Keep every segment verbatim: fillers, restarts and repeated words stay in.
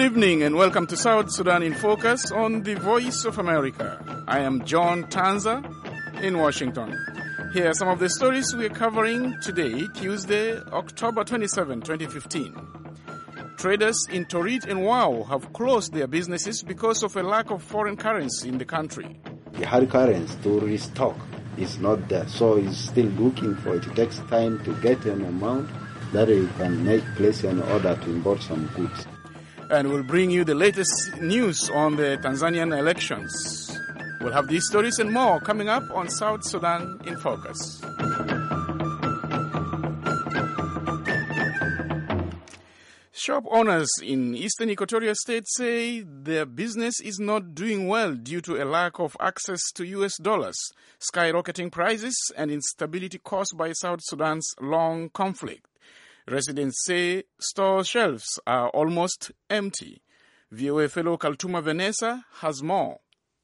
evening and welcome to South Sudan in Focus on the Voice of America. I am John Tanza in Washington. Here are some of the stories we are covering today, Tuesday, October twenty-seventh, twenty fifteen. Traders in Torit and Wau have closed their businesses because of a lack of foreign currency in the country. The hard currency to restock is not there, so it's still looking for it. It takes time to get an amount that you can make place an order to import some goods. And we'll bring you the latest news on the Tanzanian elections. We'll have these stories and more coming up on South Sudan in Focus. Shop owners in eastern Equatorial State say their business is not doing well due to a lack of access to U S dollars, skyrocketing prices, and instability caused by South Sudan's long conflict. Residents say store shelves are almost empty. V O A fellow Kaltuma Vanessa has more.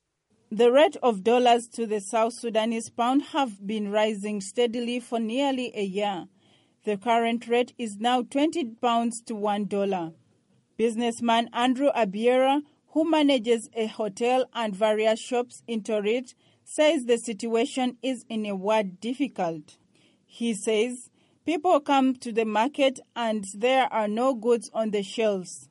The rate of dollars to the South Sudanese pound have been rising steadily for nearly a year. The current rate is now twenty pounds to one dollar. Businessman Andrew Abiera, who manages a hotel and various shops in Torit, says the situation is in a word difficult. He says people come to the market and there are no goods on the shelves.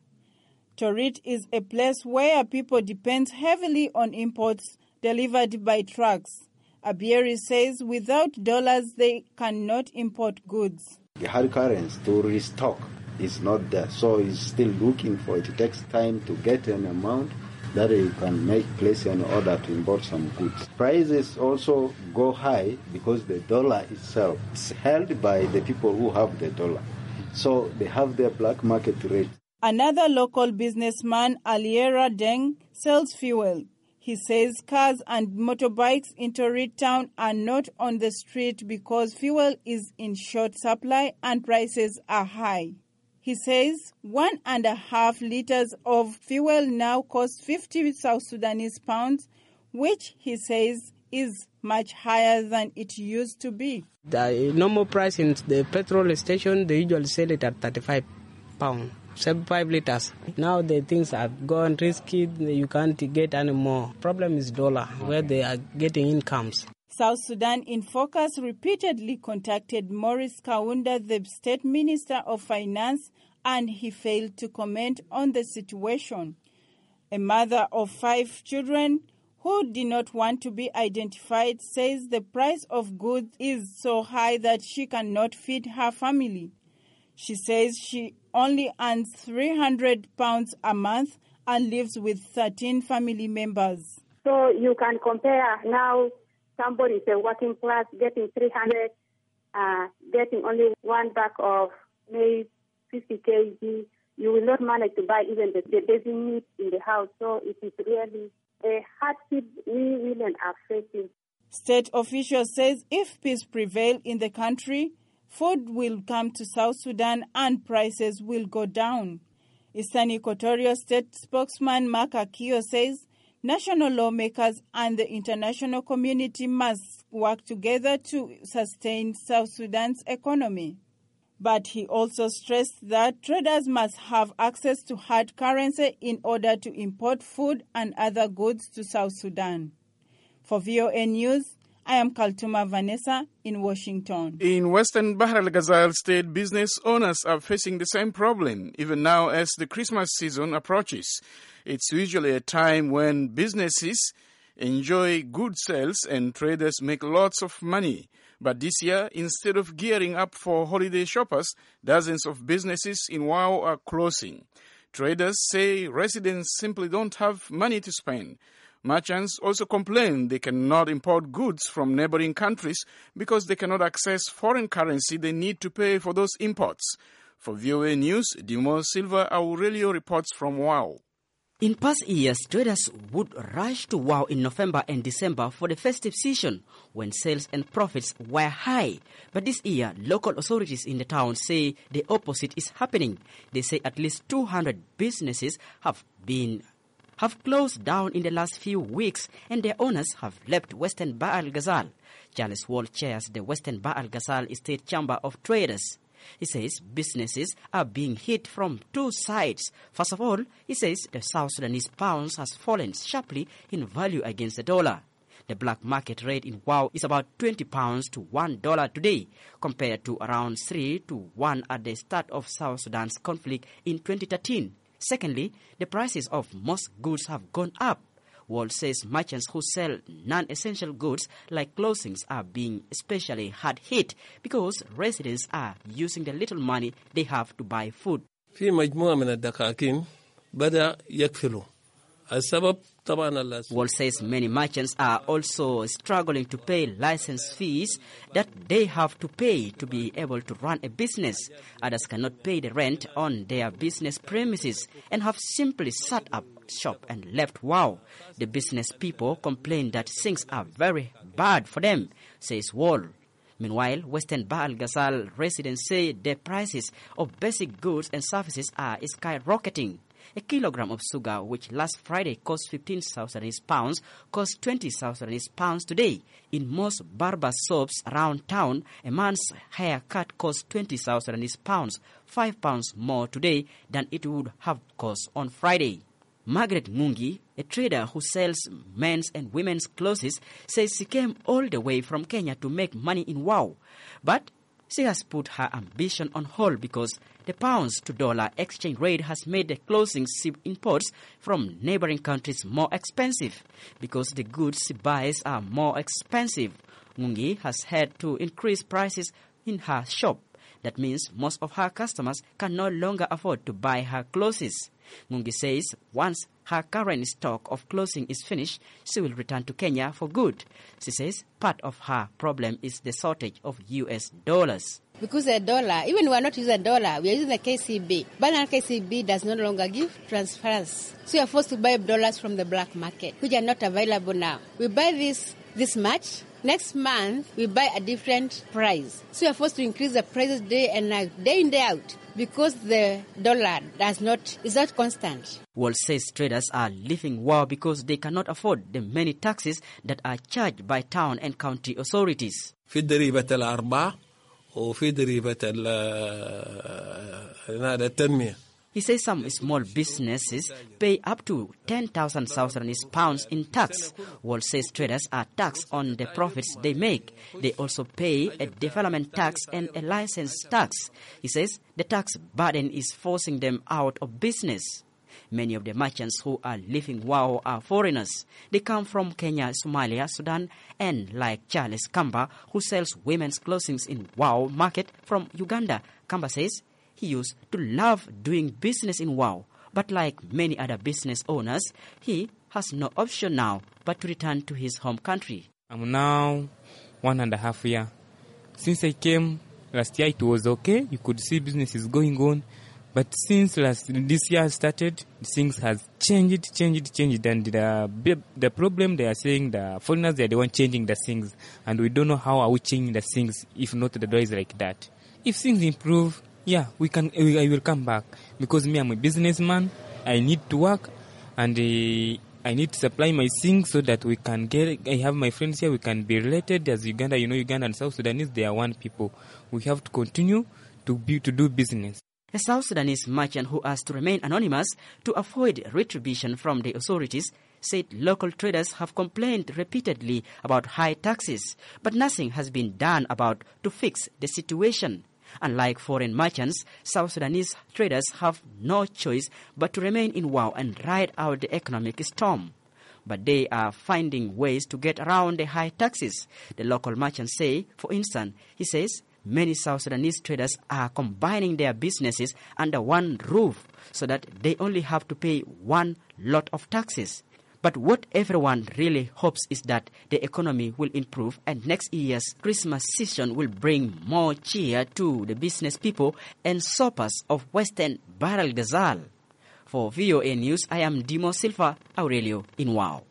Torit is a place where people depend heavily on imports delivered by trucks. Abieri says without dollars they cannot import goods. The hard currency to restock is not there, so it's still looking for it. It takes time to get an amount that you can make place an order to import some goods. Prices also go high because the dollar itself is held by the people who have the dollar. So they have their black market rate. Another local businessman, Aliera Deng, sells fuel. He says cars and motorbikes in Torit town are not on the street because fuel is in short supply and prices are high. He says one and a half liters of fuel now costs fifty South Sudanese pounds, which he says is much higher than it used to be. The normal price in the petrol station, they usually sell it at thirty-five pounds. seventy-five liters. Now the things have gone risky, you can't get any more. Problem is dollar, where they are getting incomes. South Sudan in Focus repeatedly contacted Maurice Kaunda, the State Minister of Finance, and he failed to comment on the situation. A mother of five children who did not want to be identified says the price of goods is so high that she cannot feed her family. She says she only earns three hundred pounds a month and lives with thirteen family members. So you can compare now somebody is a working class getting three hundred, uh, getting only one bag of maize, fifty kilograms. You will not manage to buy even the, the basic needs in the house. So it is really a hardship we women are facing. State officials says if peace prevails in the country, food will come to South Sudan and prices will go down. Eastern Equatorial State spokesman Mark Akio says national lawmakers and the international community must work together to sustain South Sudan's economy. But he also stressed that traders must have access to hard currency in order to import food and other goods to South Sudan. For V O A News, I am Kaltuma Vanessa in Washington. In western Bahr el-Ghazal state, business owners are facing the same problem, even now as the Christmas season approaches. It's usually a time when businesses enjoy good sales and traders make lots of money. But this year, instead of gearing up for holiday shoppers, dozens of businesses in Wau are closing. Traders say residents simply don't have money to spend. Merchants also complain they cannot import goods from neighboring countries because they cannot access foreign currency they need to pay for those imports. For V O A News, Dimo Silva Aurelio reports from Wau. In past years, traders would rush to Wau in November and December for the festive season when sales and profits were high. But this year, local authorities in the town say the opposite is happening. They say at least two hundred businesses have been have closed down in the last few weeks and their owners have left Western Bahr el-Ghazal. Charles Wall chairs the Western Bahr el-Ghazal State Chamber of Traders. He says businesses are being hit from two sides. First of all, he says the South Sudanese pound has fallen sharply in value against the dollar. The black market rate in WOW is about twenty pounds to one dollar today, compared to around three to one at the start of South Sudan's conflict in twenty thirteen. Secondly, the prices of most goods have gone up. World says merchants who sell non-essential goods like clothing are being especially hard hit because residents are using the little money they have to buy food. في مجموعة من الدكاكين بدأ يقفلوا السبب طبعا. World says many merchants are also struggling to pay license fees that they have to pay to be able to run a business. Others cannot pay the rent on their business premises and have simply set up shop and left. Wow, the business people complain that things are very bad for them, says World. Meanwhile, Western Bahr el Ghazal residents say the prices of basic goods and services are skyrocketing. A kilogram of sugar, which last Friday cost fifteen South Sudanese pounds, costs twenty South Sudanese pounds today. In most barber shops around town, a man's haircut costs twenty South Sudanese pounds, five pounds more today than it would have cost on Friday. Margaret Mungi, a trader who sells men's and women's clothes, says she came all the way from Kenya to make money in WOW. But she has put her ambition on hold because the pounds to dollar exchange rate has made the clothing she imports from neighboring countries more expensive because the goods she buys are more expensive. Mungi has had to increase prices in her shop. That means most of her customers can no longer afford to buy her clothes. Mungi says once her current stock of clothing is finished, she will return to Kenya for good. She says part of her problem is the shortage of U S dollars. Because the dollar, even we are not using the dollar, we are using the K C B. But the K C B does no longer give transfers. So we are forced to buy dollars from the black market, which are not available now. We buy this this much. Next month, we buy a different price. So we are forced to increase the prices day and night, day in, day out, because the dollar does not is not constant. World says traders are leaving WOW because they cannot afford the many taxes that are charged by town and county authorities. في ضريبة الأرباح وفي ضريبة التنمية. He says some small businesses pay up to ten thousand South Sudanese pounds in tax. World says traders are taxed on the profits they make. They also pay a development tax and a license tax. He says the tax burden is forcing them out of business. Many of the merchants who are leaving WOW are foreigners. They come from Kenya, Somalia, Sudan, and like Charles Kamba, who sells women's clothing in WOW market from Uganda. Kamba says he used to love doing business in WOW, but like many other business owners, he has no option now but to return to his home country. I'm now one and a half year. Since I came last year, it was okay. You could see business is going on. But since last this year started, things has changed, changed, changed. And the, the problem they are saying, the foreigners, they are the one changing the things. And we don't know how are we changing the things if not the door is like that. If things improve, yeah, we can. I will come back because me, I'm a businessman. I need to work, and uh, I need to supply my things so that we can get. I have my friends here. We can be related as Uganda. You know, Uganda and South Sudanese, they are one people. We have to continue to be to do business. A South Sudanese merchant who asked to remain anonymous to avoid retribution from the authorities said local traders have complained repeatedly about high taxes, but nothing has been done about to fix the situation. Unlike foreign merchants, South Sudanese traders have no choice but to remain in WOW and ride out the economic storm. But they are finding ways to get around the high taxes. The local merchants say, for instance, he says, many South Sudanese traders are combining their businesses under one roof so that they only have to pay one lot of taxes. But what everyone really hopes is that the economy will improve and next year's Christmas season will bring more cheer to the business people and shoppers of Western Bahr el Ghazal. For V O A News, I am Dimo Silva Aurelio in WOW.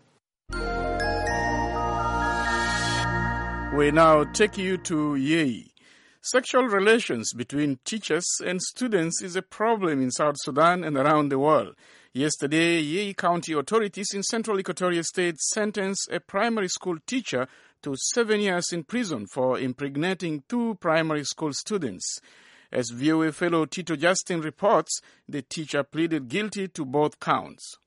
We now take you to Yei. Sexual relations between teachers and students is a problem in South Sudan and around the world. Yesterday, Yei County authorities in Central Equatoria State sentenced a primary school teacher to seven years in prison for impregnating two primary school students. As V O A fellow Tito Justin reports, the teacher pleaded guilty to both counts.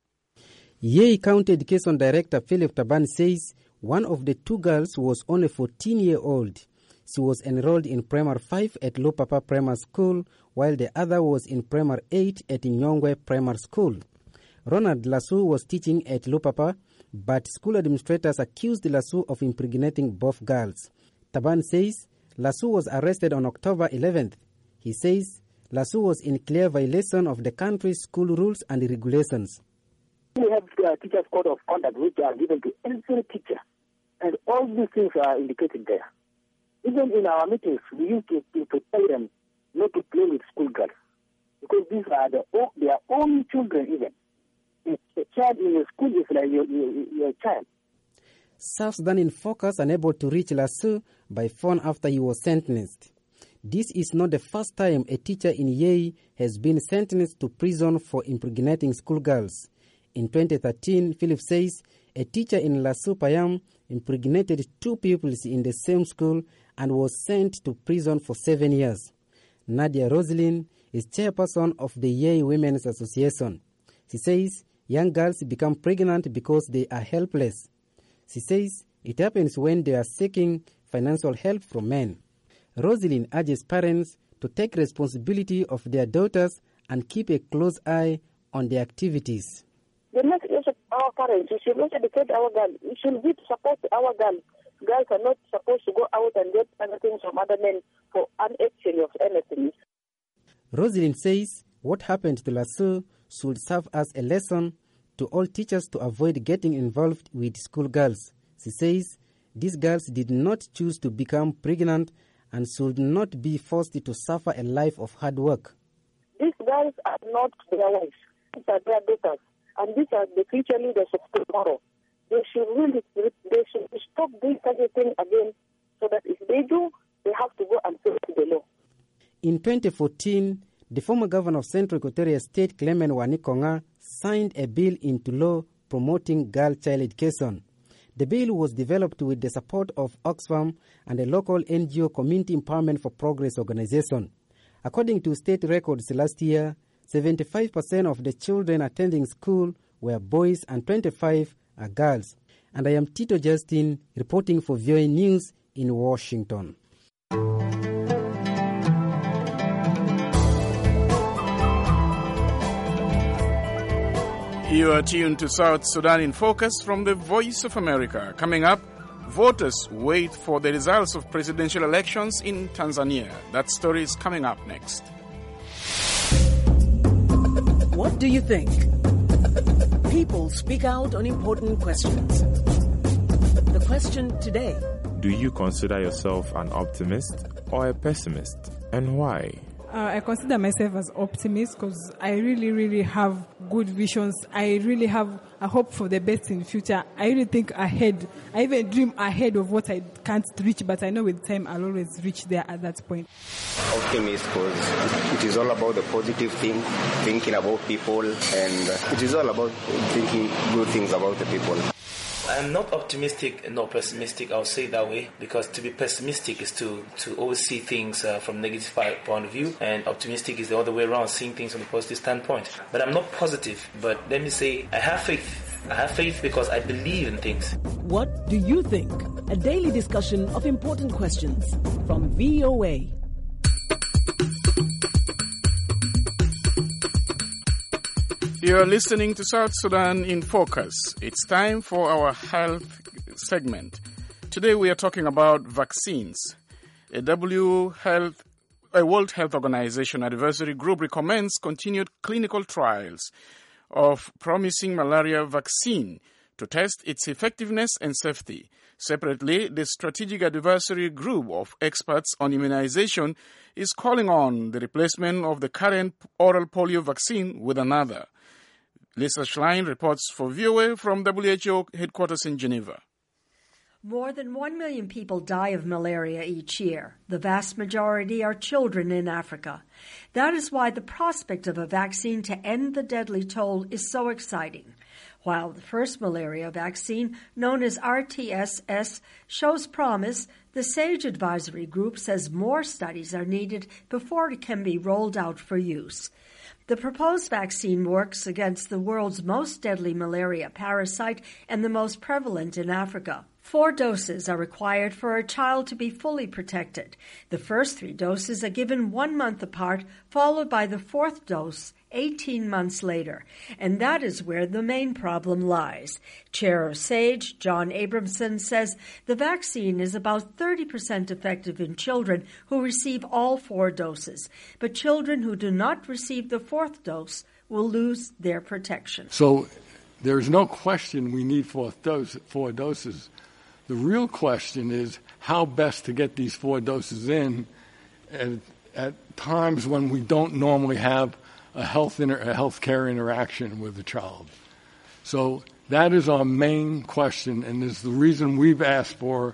Yei County Education Director Philip Taban says one of the two girls was only fourteen-year-old. She was enrolled in Primary five at Lupapa Primary School, while the other was in Primary eight at Nyongwe Primary School. Ronald Lasu was teaching at Lupapa, but school administrators accused Lasu of impregnating both girls. Taban says Lasu was arrested on October eleventh. He says Lasu was in clear violation of the country's school rules and regulations. We have uh, teachers' code of conduct which are given to every teacher, and all these things are indicated there. Even in our meetings, we used to, to, to tell them not to play with schoolgirls, because these are the, their own children even. If a child in your school is like your, your, your child. South Sudan in Focus unable to reach Lasu by phone after he was sentenced. This is not the first time a teacher in Yei has been sentenced to prison for impregnating schoolgirls. In twenty thirteen, Philip says a teacher in Lasu Payam impregnated two pupils in the same school and was sent to prison for seven years. Nadia Roslin is chairperson of the Yei Women's Association. She says young girls become pregnant because they are helpless. She says it happens when they are seeking financial help from men. Roslin urges parents to take responsibility of their daughters and keep a close eye on their activities. The message of our parents, we should not educate our girls. We should give support to our girls. Girls are not supposed to go out and get other things from other men for an exchange of anything. Rosalind says what happened to Lasu should serve as a lesson to all teachers to avoid getting involved with schoolgirls. She says these girls did not choose to become pregnant and should not be forced to suffer a life of hard work. These girls are not their wives. These are their daughters. And these are the future leaders of tomorrow. They should really they should stop doing such a thing again, so that if they do, they have to go and face the law. In twenty fourteen, the former governor of Central Equatoria State, Clement Wanikonga, signed a bill into law promoting girl child education. The bill was developed with the support of Oxfam and a local N G O Community Empowerment for Progress organization. According to state records last year, seventy-five percent of the children attending school were boys and twenty-five are girls. And I am Tito Justin reporting for V O A News in Washington. You are tuned to South Sudan in Focus from the Voice of America. Coming up, voters wait for the results of presidential elections in Tanzania. That story is coming up next. What do you think? People speak out on important questions. The question today: do you consider yourself an optimist or a pessimist, and why? Uh, I consider myself as optimist because I really, really have good visions. I really have a hope for the best in the future. I really think ahead. I even dream ahead of what I can't reach, but I know with time I'll always reach there at that point. Optimist because it is all about the positive thing, thinking about people, and it is all about thinking good things about the people. I'm not optimistic and not pessimistic, I'll say it that way, because to be pessimistic is to, to always see things uh, from a negative point of view, and optimistic is the other way around, seeing things from a positive standpoint. But I'm not positive, but let me say I have faith. I have faith because I believe in things. What do you think? A daily discussion of important questions from V O A. You're listening to South Sudan in Focus. It's time for our health segment. Today we are talking about vaccines. A W Health, a World Health Organization advisory group recommends continued clinical trials of promising malaria vaccine to test its effectiveness and safety. Separately, the Strategic Advisory Group of Experts on Immunization is calling on the replacement of the current oral polio vaccine with another. Lisa Schlein reports for V O A from W H O headquarters in Geneva. More than one million people die of malaria each year. The vast majority are children in Africa. That is why the prospect of a vaccine to end the deadly toll is so exciting. While the first malaria vaccine, known as R T S S, shows promise, the SAGE Advisory Group says more studies are needed before it can be rolled out for use. The proposed vaccine works against the world's most deadly malaria parasite and the most prevalent in Africa. Four doses are required for a child to be fully protected. The first three doses are given one month apart, followed by the fourth dose eighteen months later. And that is where the main problem lies. Chair of SAGE, John Abramson, says the vaccine is about thirty percent effective in children who receive all four doses. But children who do not receive the fourth dose will lose their protection. So there is no question we need four, dose, four doses. The real question is how best to get these four doses in at, at times when we don't normally have a health inter, a healthcare interaction with the child. So that is our main question, and is the reason we've asked for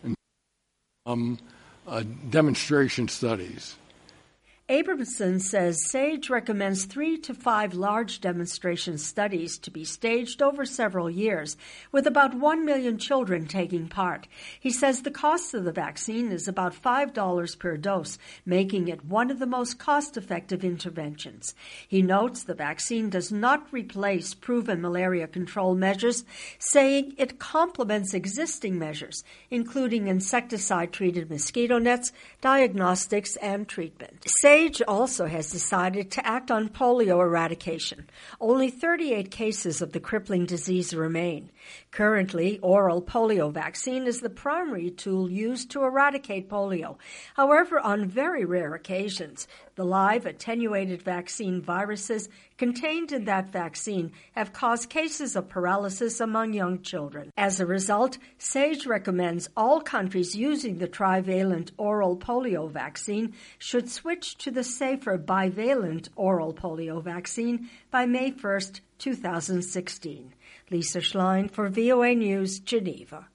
um, uh, demonstration studies. Abramson says SAGE recommends three to five large demonstration studies to be staged over several years, with about one million children taking part. He says the cost of the vaccine is about five dollars per dose, making it one of the most cost-effective interventions. He notes the vaccine does not replace proven malaria control measures, saying it complements existing measures, including insecticide-treated mosquito nets, diagnostics, and treatment. SAGE also has decided to act on polio eradication. Only thirty-eight cases of the crippling disease remain. Currently, oral polio vaccine is the primary tool used to eradicate polio. However, on very rare occasions, the live attenuated vaccine viruses contained in that vaccine have caused cases of paralysis among young children. As a result, SAGE recommends all countries using the trivalent oral polio vaccine should switch to the safer bivalent oral polio vaccine by May first, two thousand sixteen. Lisa Schlein for V O A News, Geneva.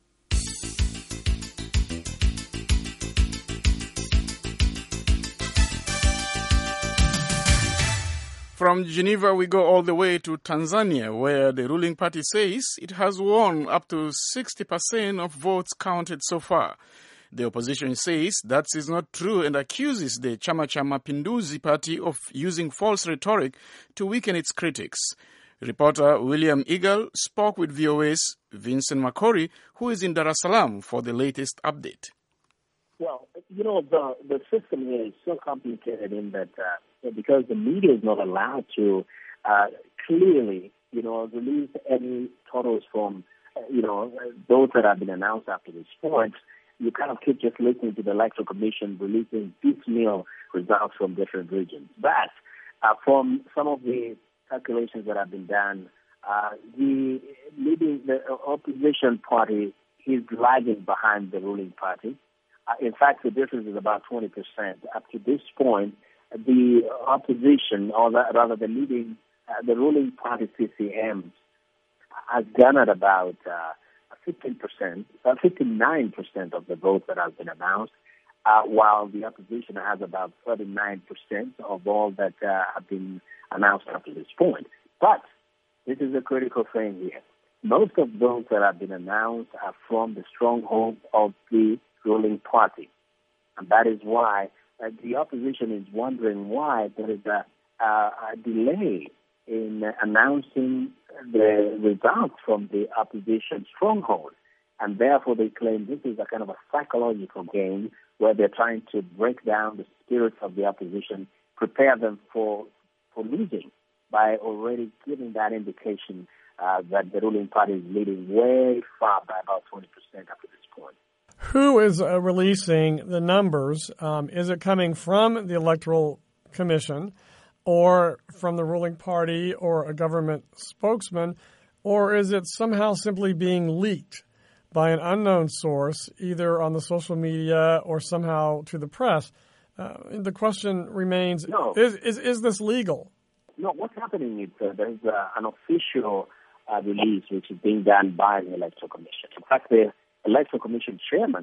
From Geneva, we go all the way to Tanzania, where the ruling party says it has won up to sixty percent of votes counted so far. The opposition says that is not true and accuses the Chama cha Mapinduzi party of using false rhetoric to weaken its critics. Reporter William Eagle spoke with V O A's Vincent Makori, who is in Dar es Salaam for the latest update. Well, you know, the the system here is so complicated in that uh, because the media is not allowed to uh, clearly, you know, release any totals from, uh, you know, those that have been announced after this point, you kind of keep just listening to the Electoral Commission releasing piecemeal results from different regions. But uh, from some of the calculations that have been done, uh, the leading the opposition party is lagging behind the ruling party. Uh, in fact, the difference is about twenty percent. Up to this point, the opposition, or the, rather the leading, uh, the ruling party C C M, has garnered about uh, fifteen percent, uh, fifty-nine percent of the votes that have been announced, uh, while the opposition has about thirty-nine percent of all that uh, have been announced up to this point. But this is a critical thing here. Most of those that have been announced are from the stronghold of the ruling party. And that is why uh, the opposition is wondering why there is a, uh, a delay in uh, announcing the results from the opposition stronghold. And therefore they claim this is a kind of a psychological game where they're trying to break down the spirit of the opposition, prepare them for for losing by already giving that indication uh, that the ruling party is leading way far by about twenty percent up to this point. Who is uh, releasing the numbers? Um, is it coming from the Electoral Commission or from the ruling party or a government spokesman, or is it somehow simply being leaked by an unknown source, either on the social media or somehow to the press? Uh, the question remains, no. is, is is this legal? No, what's happening is uh, there's uh, an official uh, release which is being done by the Electoral Commission. In fact, the Electoral Commission chairman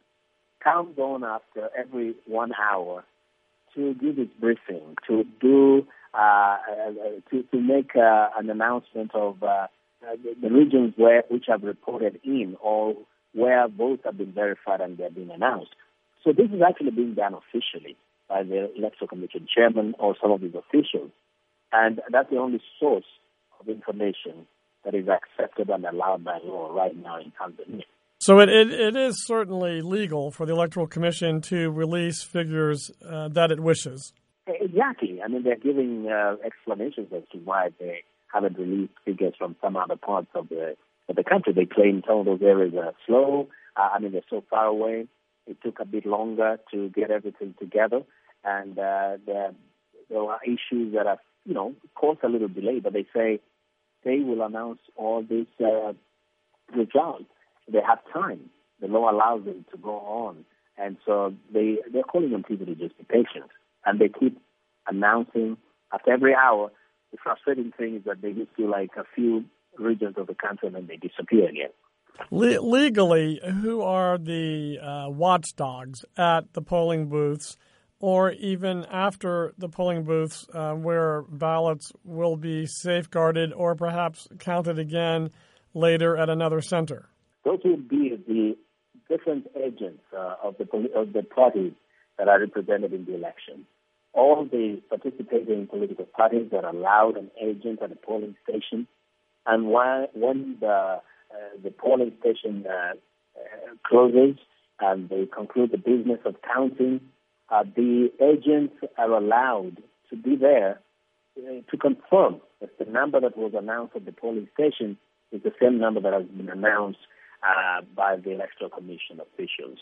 comes on after every one hour to give his briefing, to do uh, uh, to, to make uh, an announcement of uh, uh, the, the regions where which have reported in or where votes have been verified and they're being announced. So this is actually being done officially by the Electoral Commission chairman or some of his officials. And that's the only source of information that is accepted and allowed by law right now in Tanzania. So it, it, it is certainly legal for the Electoral Commission to release figures uh, that it wishes. Exactly. I mean, they're giving uh, explanations as to why they haven't released figures from some other parts of the of the country. They claim some of those areas are slow. Uh, I mean, they're so far away. It took a bit longer to get everything together. And uh, there, there are issues that have, you know, caused a little delay. But they say they will announce all these uh, results. They have time. The law allows them to go on. And so they, they're calling on people to just be patient. And they keep announcing after every hour. The frustrating thing is that they just do like a few regions of the country and then they disappear again. Le- legally, who are the uh, watchdogs at the polling booths or even after the polling booths uh, where ballots will be safeguarded or perhaps counted again later at another center? Those would be the different agents uh, of the of the parties that are represented in the election. All the participating political parties are allowed an agent at the polling station, and while, when the uh, the polling station uh, uh, closes and they conclude the business of counting, uh, the agents are allowed to be there uh, to confirm that the number that was announced at the polling station is the same number that has been announced uh, by the Electoral Commission officials.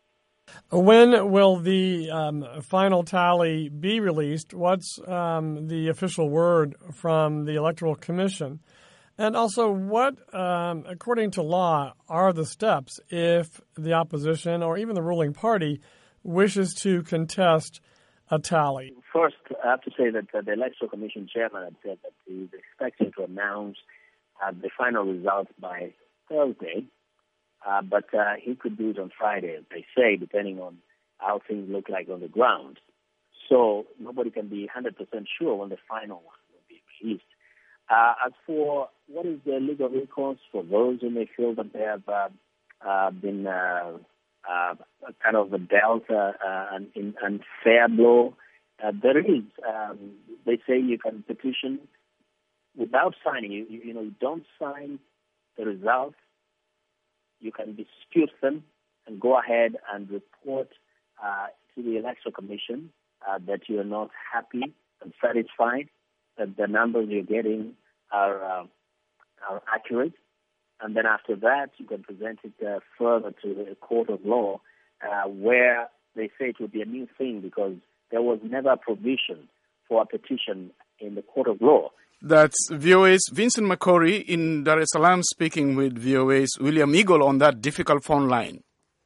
When will the um, final tally be released? What's um, the official word from the Electoral Commission? And also, what, um, according to law, are the steps if the opposition or even the ruling party wishes to contest a tally? First, I have to say that uh, the Electoral Commission chairman had said that he is expecting to announce uh, the final results by Thursday. Uh, but uh, he could do it on Friday, as they say, depending on how things look like on the ground. So nobody can be one hundred percent sure when the final one will be released. Uh, as for what is the legal recourse for those who may feel that they have uh, uh, been uh, uh, kind of dealt uh, uh, an unfair blow, uh, there is. Um, they say you can petition without signing. You, you, you know, you don't sign the results. You can dispute them and go ahead and report uh, to the Electoral Commission uh, that you are not happy and satisfied that the numbers you're getting are uh, are accurate. And then after that, you can present it uh, further to the court of law uh, where they say it will be a new thing because there was never a provision for a petition in the court of law. That's V O A's Vincent Makori in Dar es Salaam speaking with V O A's William Eagle on that difficult phone line.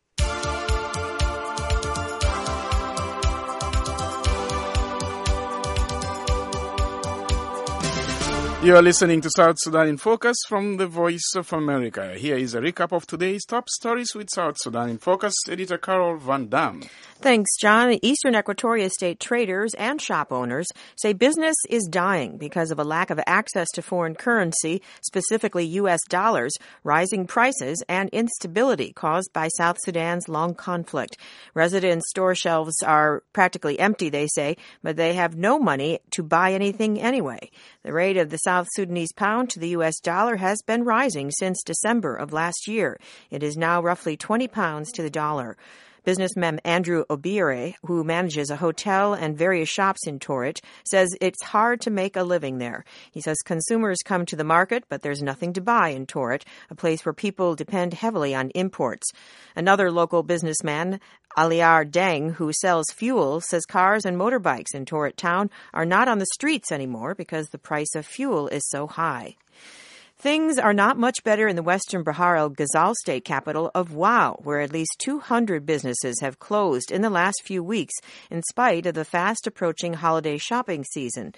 You are listening to South Sudan in Focus from the Voice of America. Here is a recap of today's top stories with South Sudan in Focus editor Carol Van Dam. Thanks, John. Eastern Equatoria State traders and shop owners say business is dying because of a lack of access to foreign currency, specifically U S dollars, rising prices, and instability caused by South Sudan's long conflict. Residents' store shelves are practically empty, they say, but they have no money to buy anything anyway. The rate of the South Sudanese pound to the U S dollar has been rising since December of last year. It is now roughly twenty pounds to the dollar. Businessman Andrew Obire, who manages a hotel and various shops in Torit, says it's hard to make a living there. He says consumers come to the market, but there's nothing to buy in Torit, a place where people depend heavily on imports. Another local businessman, Aliar Deng, who sells fuel, says cars and motorbikes in Torit town are not on the streets anymore because the price of fuel is so high. Things are not much better in the western Bahar el Ghazal state capital of Wau, where at least two hundred businesses have closed in the last few weeks in spite of the fast approaching holiday shopping season.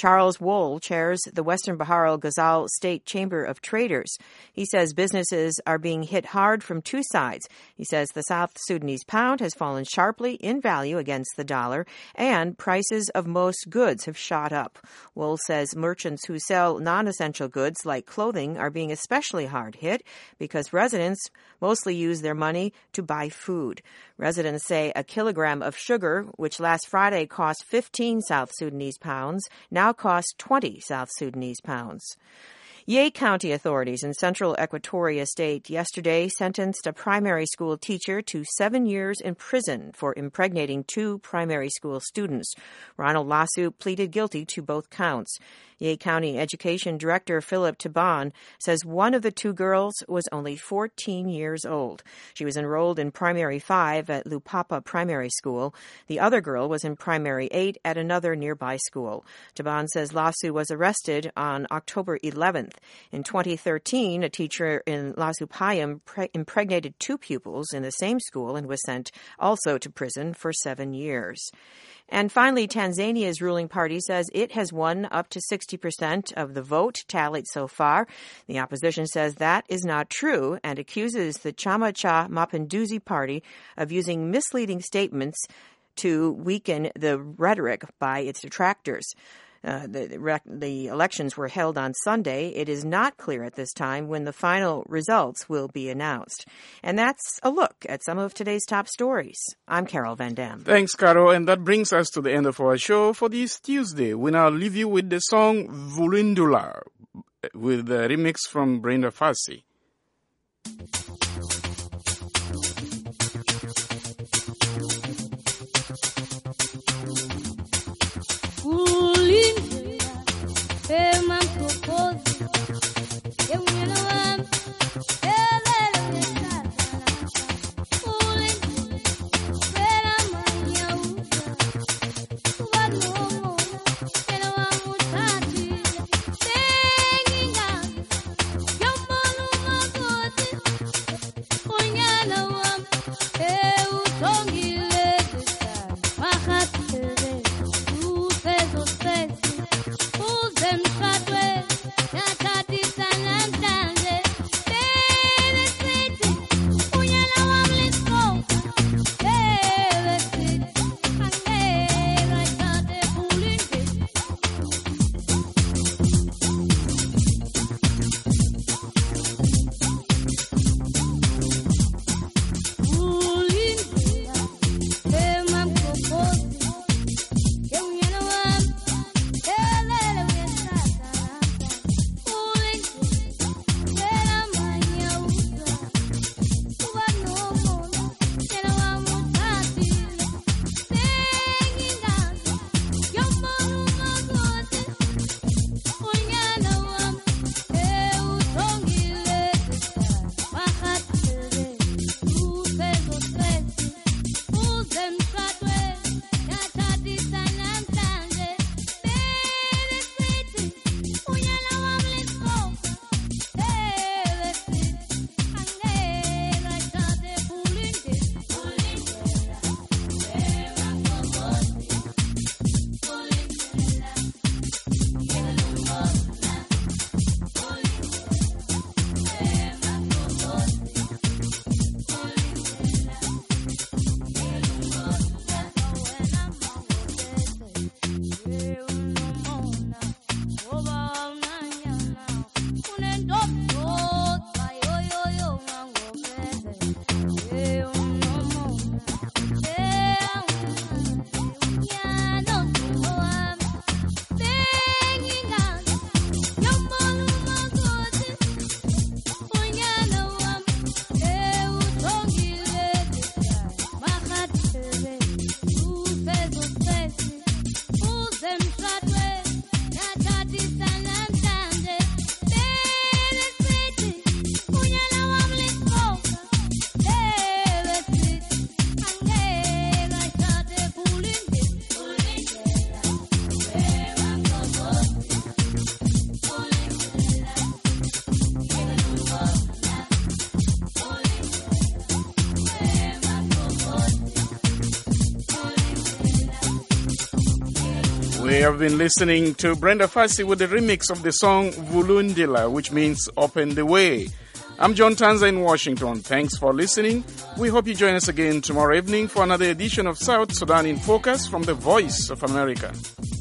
Charles Wohl chairs the Western Bahar al-Ghazal State Chamber of Traders. He says businesses are being hit hard from two sides. He says the South Sudanese pound has fallen sharply in value against the dollar, and prices of most goods have shot up. Wohl says merchants who sell non-essential goods like clothing are being especially hard hit because residents mostly use their money to buy food. Residents say a kilogram of sugar, which last Friday cost fifteen South Sudanese pounds, now costs twenty South Sudanese pounds. Yei County authorities in central Equatoria State yesterday sentenced a primary school teacher to seven years in prison for impregnating two primary school students. Ronald Lasu pleaded guilty to both counts. Yei County Education Director Philip Taban says one of the two girls was only fourteen years old. She was enrolled in Primary five at Lupapa Primary School. The other girl was in Primary eight at another nearby school. Taban says Lasu was arrested on October eleventh. In twenty thirteen, a teacher in Lasupayam pre- impregnated two pupils in the same school and was sent also to prison for seven years. And finally, Tanzania's ruling party says it has won up to sixty percent of the vote tallied so far. The opposition says that is not true and accuses the Chama cha Mapinduzi party of using misleading statements to weaken the rhetoric by its detractors. Uh, the, the elections were held on Sunday. It is not clear at this time when the final results will be announced. And that's a look at some of today's top stories. I'm Carol Van Dam. Thanks, Carol. And that brings us to the end of our show for this Tuesday. We now leave you with the song Vulindula with the remix from Brenda Fassie. We have been listening to Brenda Fassie with the remix of the song Vulundila, which means open the way. I'm John Tanza in Washington. Thanks for listening. We hope you join us again tomorrow evening for another edition of South Sudan in Focus from the Voice of America.